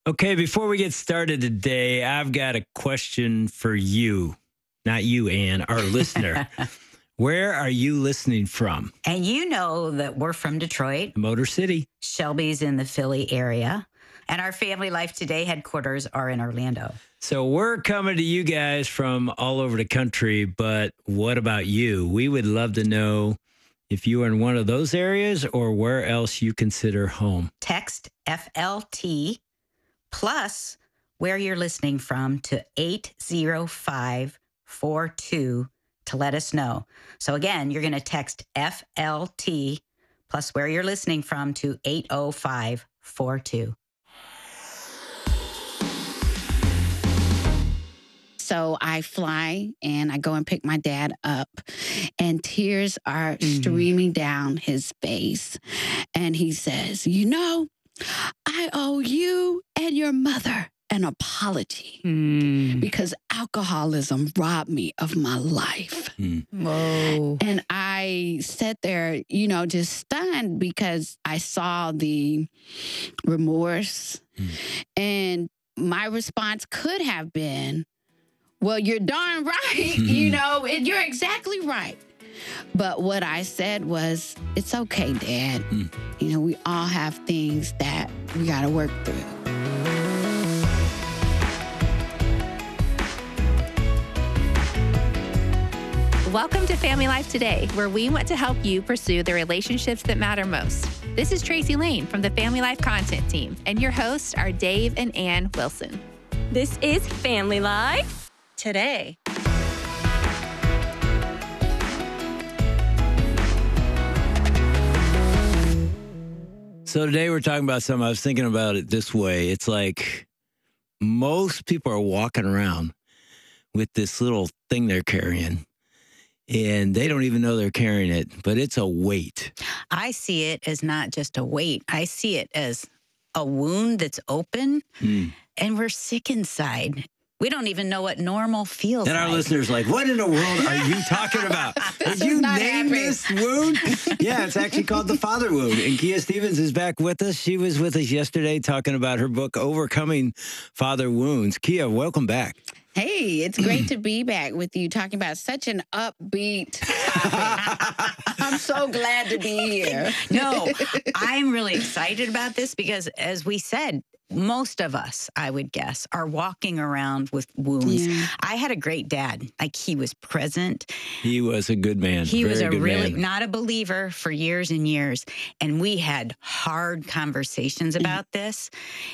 Okay, before we get started today, I've got a question for you. Not you, Ann, our listener. Where are you listening from? And you know that we're from Detroit. Motor City. Shelby's in the Philly area. And our Family Life Today headquarters are in Orlando. So we're coming to you guys from all over the country, but what about you? We would love to know if you are in one of those areas or where else you consider home. Text FLT plus where you're listening from to 80542 to let us know. So again, you're going to text FLT plus where you're listening from to 80542. So I fly and I go and pick my dad up, and tears are streaming down his face. And he says, I owe you and your mother an apology because alcoholism robbed me of my life. Whoa. And I sat there, just stunned because I saw the remorse. And my response could have been, well, you're darn right, and you're exactly right. But what I said was, it's okay, Dad. We all have things that we got to work through. Welcome to Family Life Today, where we want to help you pursue the relationships that matter most. This is Tracy Lane from the Family Life Content Team, and your hosts are Dave and Ann Wilson. This is Family Life Today. So today we're talking about something. I was thinking about it this way. It's like most people are walking around with this little thing they're carrying, and they don't even know they're carrying it, but it's a weight. I see it as not just a weight. I see it as a wound that's open, and we're sick inside. We don't even know what normal feels and like. And our listeners are like, what in the world are you talking about? Did you name this wound? Yeah, it's actually called the father wound. And Kia Stevens is back with us. She was with us yesterday talking about her book, Overcoming Father Wounds. Kia, welcome back. Hey, it's great to be back with you talking about such an upbeat topic. I'm so glad to be here. No, I'm really excited about this because, as we said, most of us, I would guess, are walking around with wounds. Yeah. I had a great dad. Like, he was present. He was a good man. He was not a believer for years and years. And we had hard conversations about this.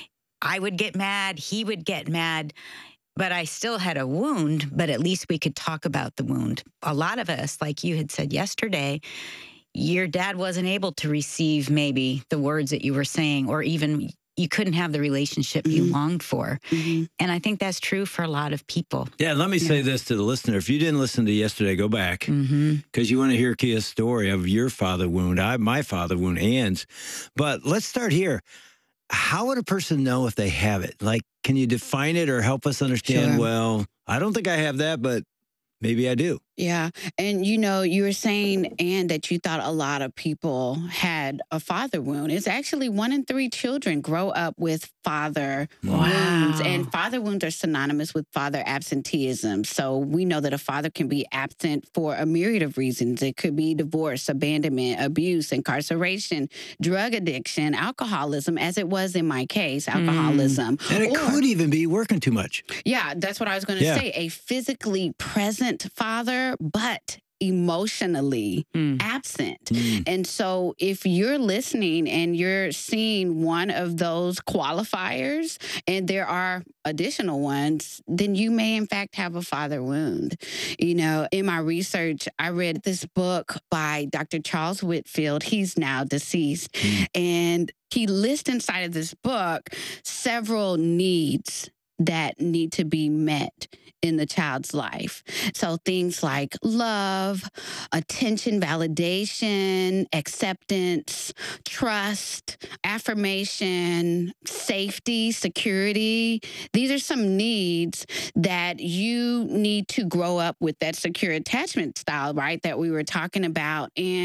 I would get mad. He would get mad. But I still had a wound, but at least we could talk about the wound. A lot of us, like you had said yesterday, your dad wasn't able to receive maybe the words that you were saying, or even you couldn't have the relationship you longed for. And I think that's true for a lot of people. Yeah, let me say this to the listener. If you didn't listen to yesterday, go back, because you want to hear Kia's story of your father wound, my father wound, Ann's. But let's start here. How would a person know if they have it? Like, can you define it or help us understand, Sure. Well, I don't think I have that, but maybe I do. Yeah. And, you were saying, Ann, that you thought a lot of people had a father wound. It's actually 1 in 3 children grow up with father wounds. And father wounds are synonymous with father absenteeism. So we know that a father can be absent for a myriad of reasons. It could be divorce, abandonment, abuse, incarceration, drug addiction, alcoholism, as it was in my case, alcoholism. And it could even be working too much. Yeah, that's what I was going to say. A physically present father, but emotionally absent. And so if you're listening and you're seeing one of those qualifiers, and there are additional ones, then you may in fact have a father wound. In my research, I read this book by Dr. Charles Whitfield. He's now deceased. And he lists inside of this book several needs that need to be met in the child's life. So things like love, attention, validation, acceptance, trust, affirmation, safety, security. These are some needs that you need to grow up with that secure attachment style, right, that we were talking about. And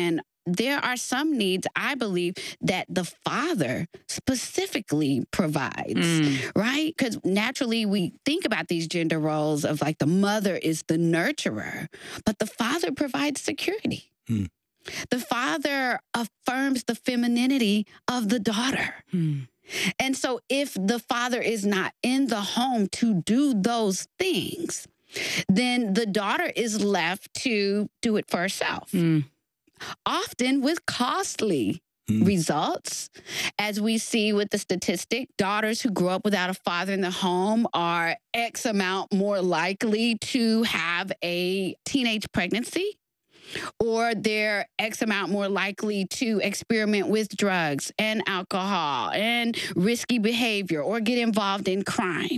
there are some needs, I believe, that the father specifically provides, right? Because naturally we think about these gender roles of like the mother is the nurturer, but the father provides security. The father affirms the femininity of the daughter. And so if the father is not in the home to do those things, then the daughter is left to do it for herself. Often with costly results. As we see with the statistic, daughters who grow up without a father in the home are X amount more likely to have a teenage pregnancy, or they're X amount more likely to experiment with drugs and alcohol and risky behavior or get involved in crime.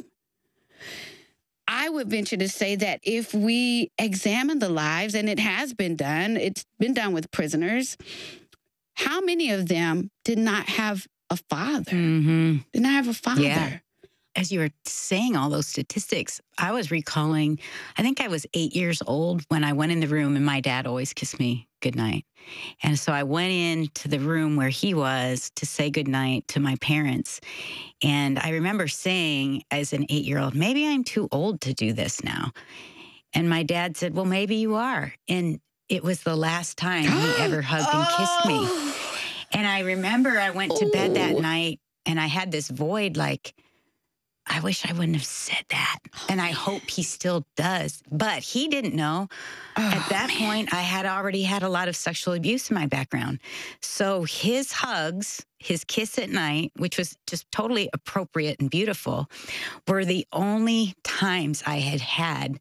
I would venture to say that if we examine the lives, and it has been done, it's been done with prisoners, how many of them did not have a father? Did not have a father? Yeah. As you were saying all those statistics, I was recalling, I think I was 8 years old when I went in the room and my dad always kissed me goodnight. And so I went into the room where he was to say goodnight to my parents. And I remember saying as an 8-year-old, maybe I'm too old to do this now. And my dad said, well, maybe you are. And it was the last time he ever hugged and kissed me. And I remember I went to bed that night and I had this void like, I wish I wouldn't have said that. And I hope he still does. But he didn't know. At that point, I had already had a lot of sexual abuse in my background. So his hugs, his kiss at night, which was just totally appropriate and beautiful, were the only times I had had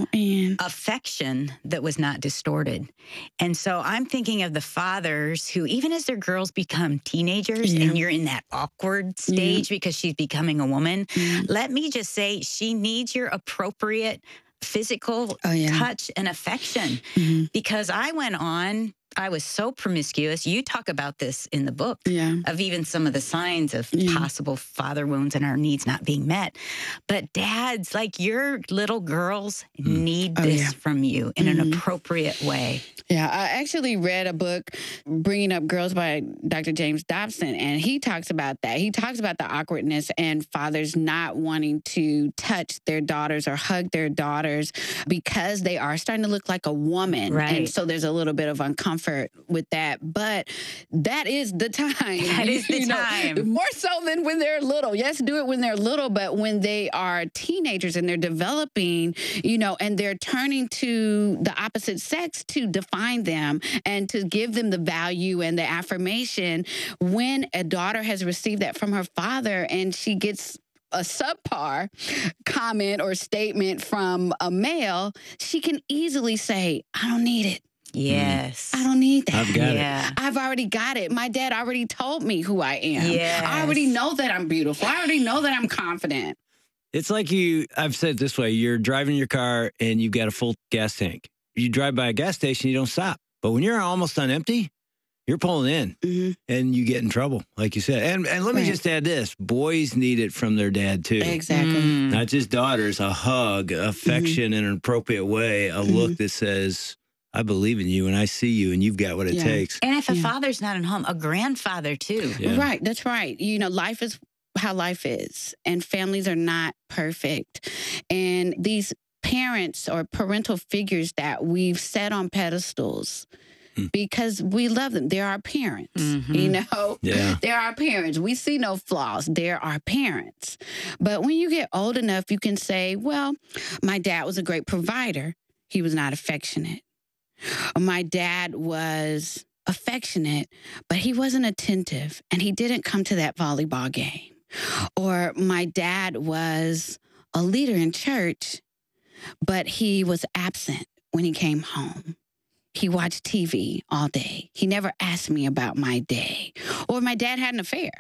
affection that was not distorted. And so I'm thinking of the fathers who, even as their girls become teenagers and you're in that awkward stage because she's becoming a woman, let me just say she needs your appropriate physical touch and affection. Because I went on, I was so promiscuous. You talk about this in the book of even some of the signs of possible father wounds and our needs not being met. But dads, like your little girls need this from you in an appropriate way. Yeah, I actually read a book, Bringing Up Girls by Dr. James Dobson, and he talks about that. He talks about the awkwardness and fathers not wanting to touch their daughters or hug their daughters because they are starting to look like a woman. Right. And so there's a little bit of uncomfort with that. But that is the time. That is the time. More so than when they're little. Yes, do it when they're little, but when they are teenagers and they're developing, and they're turning to the opposite sex to define them and to give them the value and the affirmation, when a daughter has received that from her father and she gets a subpar comment or statement from a male, she can easily say, I don't need it. Yes. I don't need that. I've got it. I've already got it. My dad already told me who I am. Yes. I already know that I'm beautiful. I already know that I'm confident. It's like I've said it this way, you're driving your car and you've got a full gas tank. You drive by a gas station, you don't stop. But when you're almost on empty, you're pulling in and you get in trouble, like you said. And let me just add this. Boys need it from their dad, too. Exactly. Not just daughters, a hug, affection in an appropriate way, a look that says, I believe in you and I see you and you've got what it takes. And if a father's not at home, a grandfather, too. Yeah. Right. That's right. Life is how life is, and families are not perfect. And these parents or parental figures that we've set on pedestals because we love them. They're our parents, They're our parents. We see no flaws. They're our parents. But when you get old enough, you can say, well, my dad was a great provider. He was not affectionate. My dad was affectionate, but he wasn't attentive and he didn't come to that volleyball game. Or my dad was a leader in church, but he was absent when he came home. He watched TV all day. He never asked me about my day. Or my dad had an affair.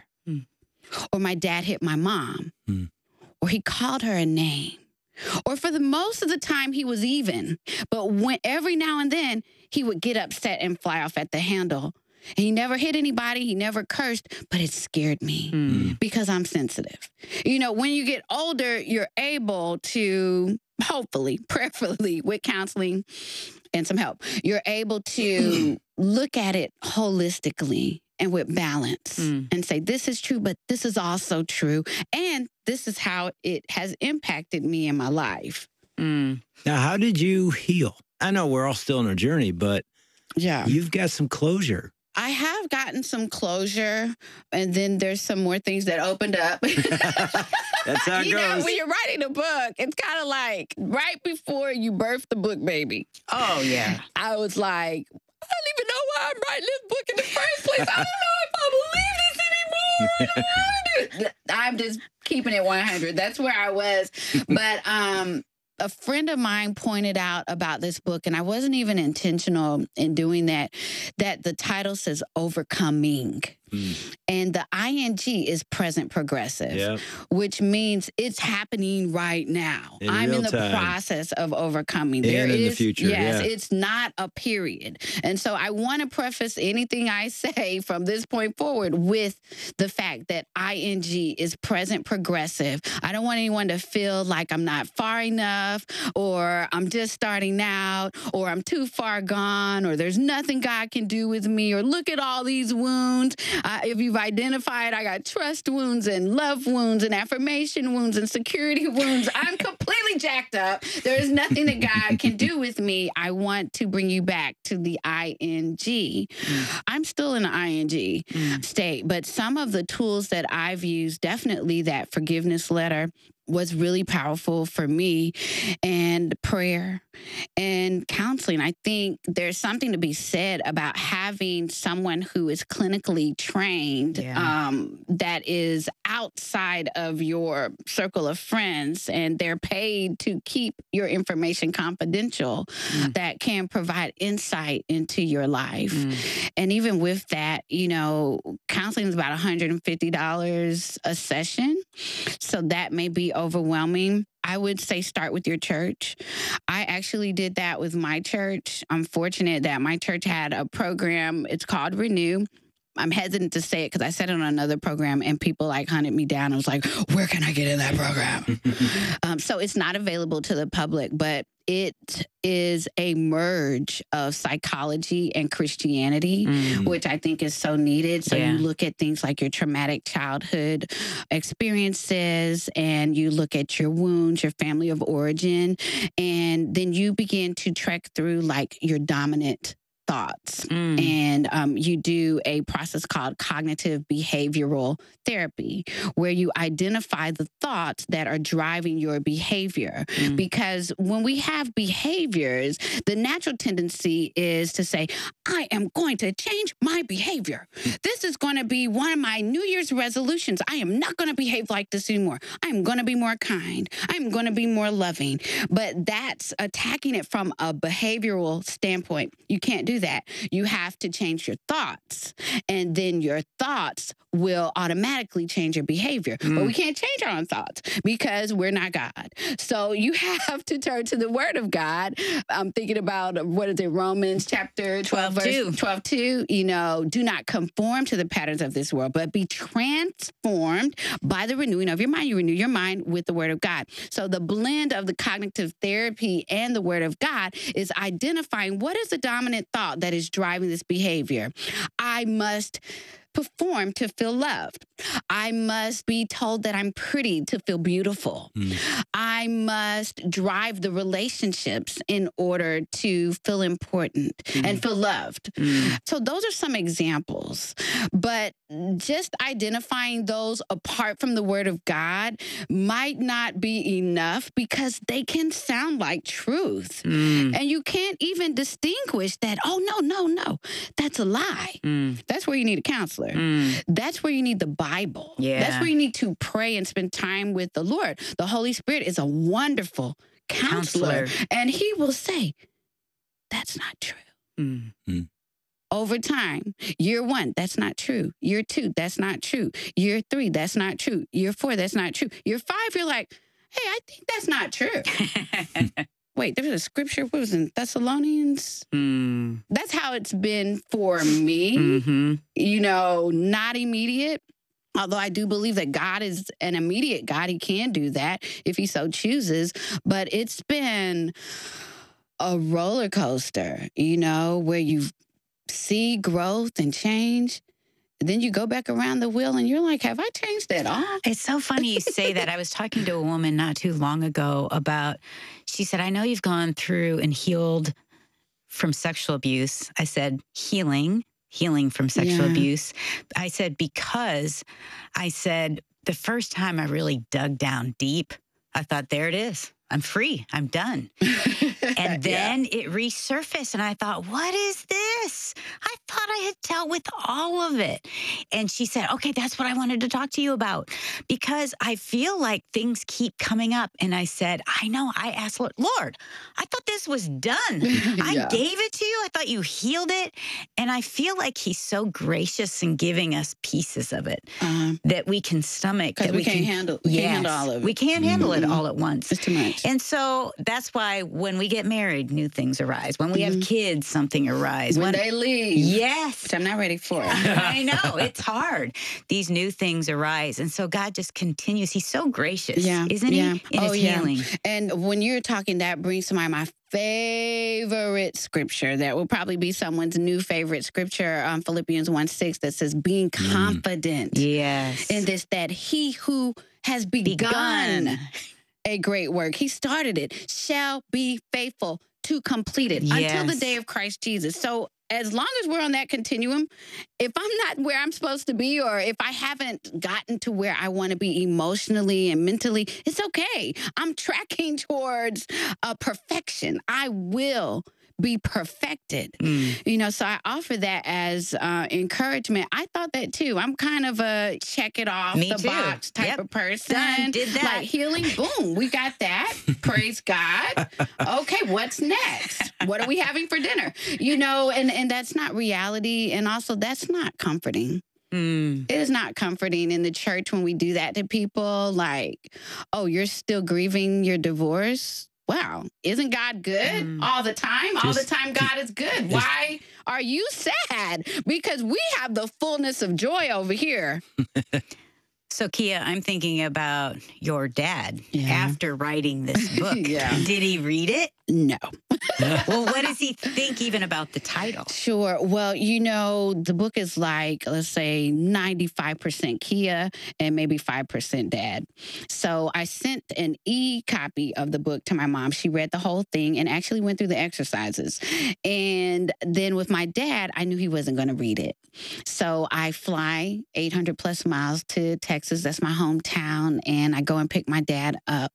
Or my dad hit my mom. Or he called her a name. Or for the most of the time, he was even. But every now and then, he would get upset and fly off at the handle. And he never hit anybody. He never cursed, but it scared me because I'm sensitive. When you get older, you're able to, hopefully, prayerfully, with counseling and some help, you're able to look at it holistically and with balance and say, this is true, but this is also true. And this is how it has impacted me in my life. Now, how did you heal? I know we're all still on a journey, but you've got some closure. I have gotten some closure, and then there's some more things that opened up. That's how it you goes. know, when you're writing a book, it's kind of like right before you birth the book baby. Oh, yeah. I was like, I don't even know why I'm writing this book in the first place. I don't know if I believe this anymore. I'm just keeping it 100. That's where I was. But a friend of mine pointed out about this book, and I wasn't even intentional in doing that the title says Overcoming. And the ing is present progressive, which means it's happening right now. I'm in the process of overcoming. And in the future, yes, it's not a period. And so I want to preface anything I say from this point forward with the fact that ing is present progressive. I don't want anyone to feel like I'm not far enough, or I'm just starting out, or I'm too far gone, or there's nothing God can do with me, or look at all these wounds. If you've identified, I got trust wounds and love wounds and affirmation wounds and security wounds. I'm completely jacked up. There is nothing that God can do with me. I want to bring you back to the ing. I'm still in the ing state, but some of the tools that I've used, definitely that forgiveness letter was really powerful for me, and prayer and counseling. I think there's something to be said about having someone who is clinically trained that is outside of your circle of friends, and they're paid to keep your information confidential, that can provide insight into your life. And even with that, you know, counseling is about $150 a session. So that may be overwhelming. I would say start with your church. I actually did that with my church. I'm fortunate that my church had a program. It's called Renew. I'm hesitant to say it because I said it on another program and people like hunted me down. I was like, where can I get in that program? So it's not available to the public, but it is a merge of psychology and Christianity, which I think is so needed. So you look at things like your traumatic childhood experiences, and you look at your wounds, your family of origin, and then you begin to trek through like your dominant thoughts. And you do a process called cognitive behavioral therapy, where you identify the thoughts that are driving your behavior. Because when we have behaviors, the natural tendency is to say, I am going to change my behavior. This is going to be one of my New Year's resolutions. I am not going to behave like this anymore. I'm going to be more kind. I'm going to be more loving. But that's attacking it from a behavioral standpoint. You can't do that. You have to change your thoughts, and then your thoughts will automatically change your behavior. But we can't change our own thoughts because we're not God. So you have to turn to the Word of God. I'm thinking about, what is it, Romans chapter 12, verse 12:2. You know, do not conform to the patterns of this world, but be transformed by the renewing of your mind. You renew your mind with the Word of God. So the blend of the cognitive therapy and the Word of God is identifying what is the dominant thought that is driving this behavior. I must perform to feel loved. I must be told that I'm pretty to feel beautiful. I must drive the relationships in order to feel important and feel loved. So those are some examples. But just identifying those apart from the Word of God might not be enough, because they can sound like truth. And you can't even distinguish that, oh, no, that's a lie. That's where you need a counselor. That's where you need the Bible. That's where you need to pray and spend time with the Lord. The Holy Spirit is a wonderful counselor. And he will say, that's not true. Over time, year 1, that's not true. Year 2, that's not true. Year 3, that's not true. Year 4, that's not true. Year 5, you're like, hey, I think that's not true. Wait, there's a scripture, what was it, in Thessalonians? That's how it's been for me. You know, not immediate. Although I do believe that God is an immediate God. He can do that if he so chooses. But it's been a roller coaster, you know, where you've see growth and change, then you go back around the wheel and you're like, have I changed at all? It's so funny you say that. I was talking to a woman not too long ago about, she said, I know you've gone through and healed from sexual abuse. I said, healing from sexual abuse. I said, because I said, the first time I really dug down deep, I thought, there it is. I'm free. I'm done. And then it resurfaced and I thought, what is this? I thought I had dealt with all of it. And she said, okay, that's what I wanted to talk to you about, because I feel like things keep coming up. And I said, I know. I asked, Lord, I thought this was done. I gave it to you. I thought you healed it. And I feel like he's so gracious in giving us pieces of it that we can stomach. Because we can't handle all of it. We can't handle it all at once. It's too much. And so that's why when we get married, new things arise. When we have kids, something arises. When they leave. Yes. Which I'm not ready for. I know. It's hard. These new things arise. And so God just continues. He's so gracious, isn't he? In his healing. And when you're talking, that brings to mind my favorite scripture that will probably be someone's new favorite scripture, Philippians 1:6, that says, being confident in this, that he who has begun a great work, he started it, shall be faithful to complete it until the day of Christ Jesus. So as long as we're on that continuum, if I'm not where I'm supposed to be, or if I haven't gotten to where I want to be emotionally and mentally, it's okay. I'm tracking towards perfection. I will be perfected. You know, so I offer that as encouragement. I thought that too. I'm kind of a check it off box type of person. Done. Did that. Like healing, boom, we got that. Praise God. Okay, what's next? What are we having for dinner? You know, and that's not reality. And also that's not comforting. It is not comforting in the church when we do that to people. Like, oh, you're still grieving your divorce? Wow, isn't God good all the time? All the time God is good. Why are you sad? Because we have the fullness of joy over here. So, Kia, I'm thinking about your dad after writing this book. Did he read it? No. Well, what does he think even about the title? Sure. Well, you know, the book is like, let's say 95% Kia and maybe 5% dad. So I sent an e-copy of the book to my mom. She read the whole thing and actually went through the exercises. And then with my dad, I knew he wasn't going to read it. So I fly 800 plus miles to Texas. That's my hometown. And I go and pick my dad up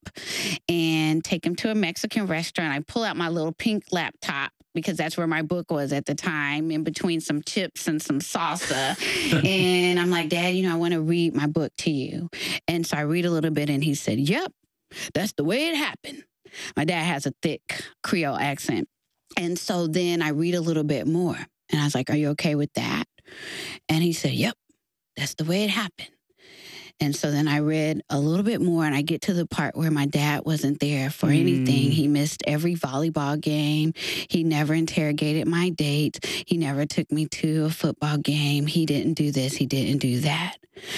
and take him to a Mexican restaurant. I pull out my little pink laptop because that's where my book was at the time, in between some chips and some salsa. And I'm like, Dad, you know, I want to read my book to you. And so I read a little bit and he said, yep, that's the way it happened. My dad has a thick Creole accent. And so then I read a little bit more and I was like, are you okay with that? And he said, yep, that's the way it happened. And so then I read a little bit more and I get to the part where my dad wasn't there for anything. He missed every volleyball game. He never interrogated my dates. He never took me to a football game. He didn't do this. He didn't do that.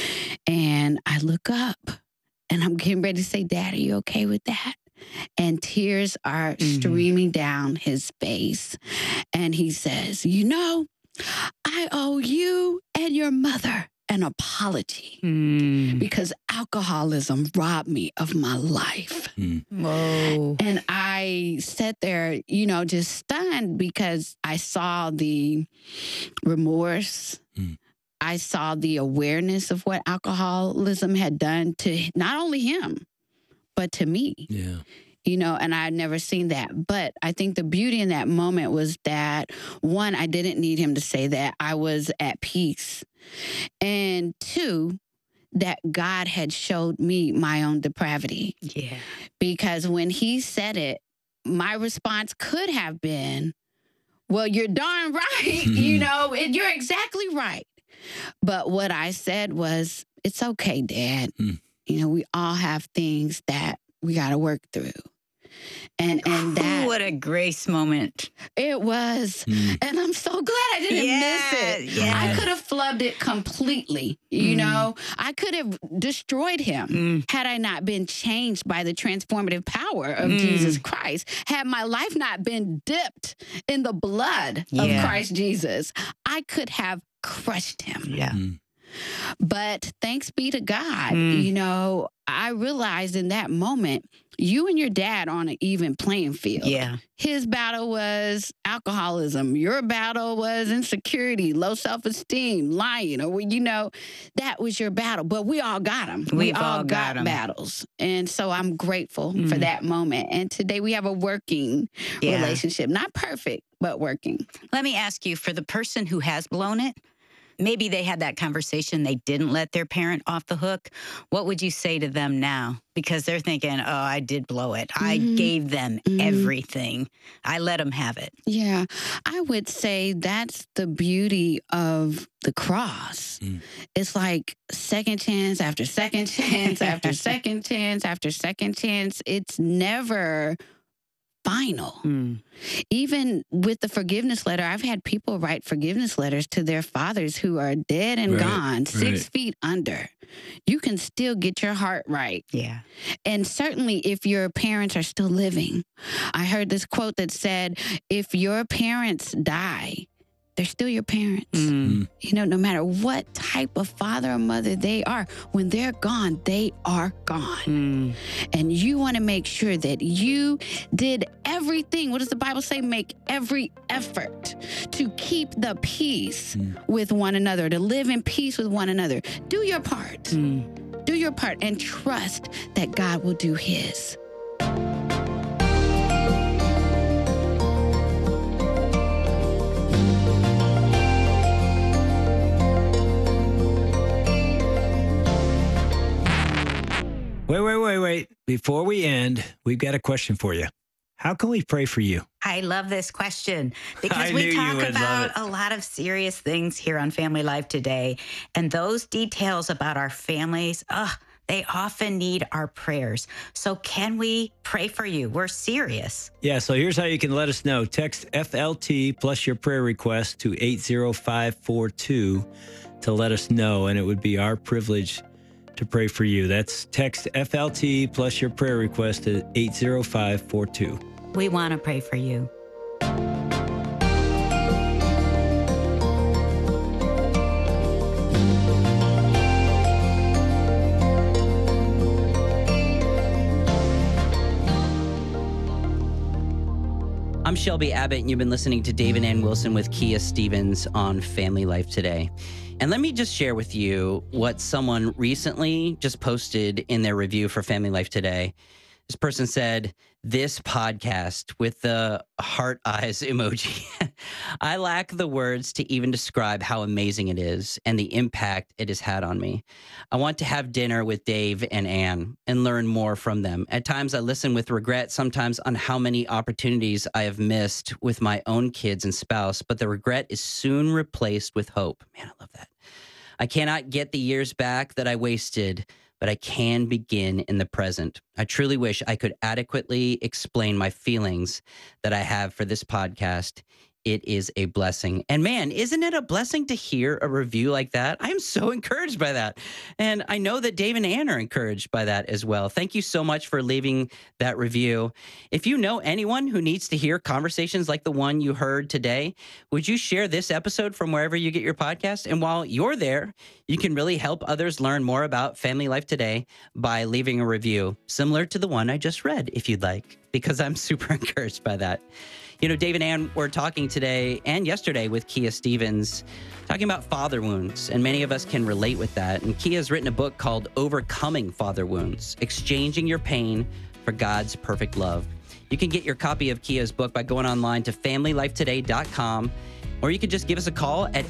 And I look up and I'm getting ready to say, Dad, are you okay with that? And tears are streaming down his face. And he says, you know, I owe you and your mother an apology because alcoholism robbed me of my life. Whoa. And I sat there, you know, just stunned because I saw the remorse. I saw the awareness of what alcoholism had done to not only him, but to me. Yeah. You know, and I had never seen that. But I think the beauty in that moment was that, one, I didn't need him to say that. I was at peace. And two, that God had showed me my own depravity. Yeah. Because when he said it, my response could have been, well, you're darn right. You know, you're exactly right. But what I said was, it's okay, Dad. You know, we all have things that we got to work through. And that, what a grace moment. It was. And I'm so glad I didn't miss it. Yeah. I could have flubbed it completely. You know, I could have destroyed him had I not been changed by the transformative power of Jesus Christ. Had my life not been dipped in the blood of Christ Jesus, I could have crushed him. Yeah. But thanks be to God, you know, I realized in that moment, you and your dad on an even playing field. Yeah. His battle was alcoholism. Your battle was insecurity, low self-esteem, lying, or, you know, that was your battle. But we all got them. We all got battles. And so I'm grateful for that moment. And today we have a working relationship. Not perfect, but working. Let me ask you, for the person who has blown it, maybe they had that conversation, they didn't let their parent off the hook. What would you say to them now? Because they're thinking, oh, I did blow it. I gave them everything. I let them have it. Yeah, I would say that's the beauty of the cross. It's like second chance after second chance after second chance after second chance. It's never final. Even with the forgiveness letter, I've had people write forgiveness letters to their fathers who are dead and gone, 6 feet under. You can still get your heart right. Yeah. And certainly if your parents are still living. I heard this quote that said, if your parents die, they're still your parents. You know, no matter what type of father or mother they are, when they're gone, they are gone. And you want to make sure that you did everything. What does the Bible say? Make every effort to keep the peace with one another, to live in peace with one another. Do your part. Do your part and trust that God will do his. Wait. Before we end, we've got a question for you. How can we pray for you? I love this question because I we knew you talk would love about it. a lot of serious things here on Family Life Today. And those details about our families, they often need our prayers. So can we pray for you? We're serious. Yeah, so here's how you can let us know. Text FLT plus your prayer request to 80542 to let us know, and it would be our privilege to pray for you. That's text FLT plus your prayer request to 80542. We want to pray for you. I'm Shelby Abbott, and you've been listening to Dave and Ann Wilson with Kia Stevens on Family Life Today. And let me just share with you what someone recently just posted in their review for Family Life Today. This person said, this podcast with the heart eyes emoji. I lack the words to even describe how amazing it is and the impact it has had on me. I want to have dinner with Dave and Ann and learn more from them. At times I listen with regret, sometimes on how many opportunities I have missed with my own kids and spouse, but the regret is soon replaced with hope. Man, I love that. I cannot get the years back that I wasted, but I can begin in the present. I truly wish I could adequately explain my feelings that I have for this podcast. It is a blessing. And man, isn't it a blessing to hear a review like that? I am so encouraged by that. And I know that Dave and Ann are encouraged by that as well. Thank you so much for leaving that review. If you know anyone who needs to hear conversations like the one you heard today, would you share this episode from wherever you get your podcast? And while you're there, you can really help others learn more about Family Life Today by leaving a review similar to the one I just read, if you'd like, because I'm super encouraged by that. You know, Dave and Ann were talking today and yesterday with Kia Stevens, talking about father wounds, and many of us can relate with that. And Kia's written a book called Overcoming Father Wounds, Exchanging Your Pain for God's Perfect Love. You can get your copy of Kia's book by going online to familylifetoday.com, or you can just give us a call at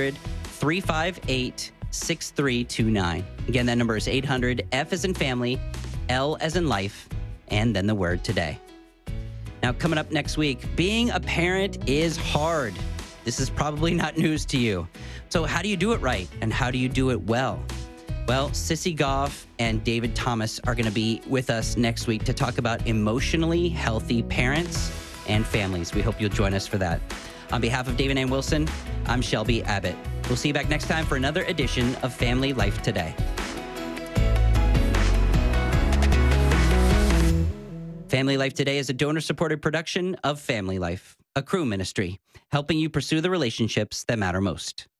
800-358-6329. Again, that number is 800, F as in family, L as in life, and then the word today. Now, coming up next week, being a parent is hard. This is probably not news to you. So how do you do it right? And how do you do it well? Well, Sissy Goff and David Thomas are going to be with us next week to talk about emotionally healthy parents and families. We hope you'll join us for that. On behalf of David Ann Wilson, I'm Shelby Abbott. We'll see you back next time for another edition of Family Life Today. Family Life Today is a donor-supported production of Family Life, a Cru ministry, helping you pursue the relationships that matter most.